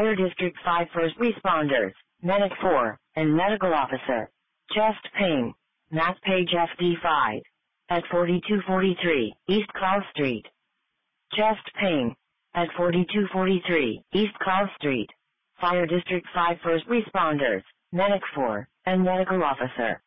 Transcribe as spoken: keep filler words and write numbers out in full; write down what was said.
Fire District five First Responders, Medic four, and Medical Officer. Chest pain. Matt Page F D five. At forty-two forty-three, East Clough Street. Chest pain. At forty-two forty-three, East Clough Street. Fire District five First Responders, Medic four, and Medical Officer.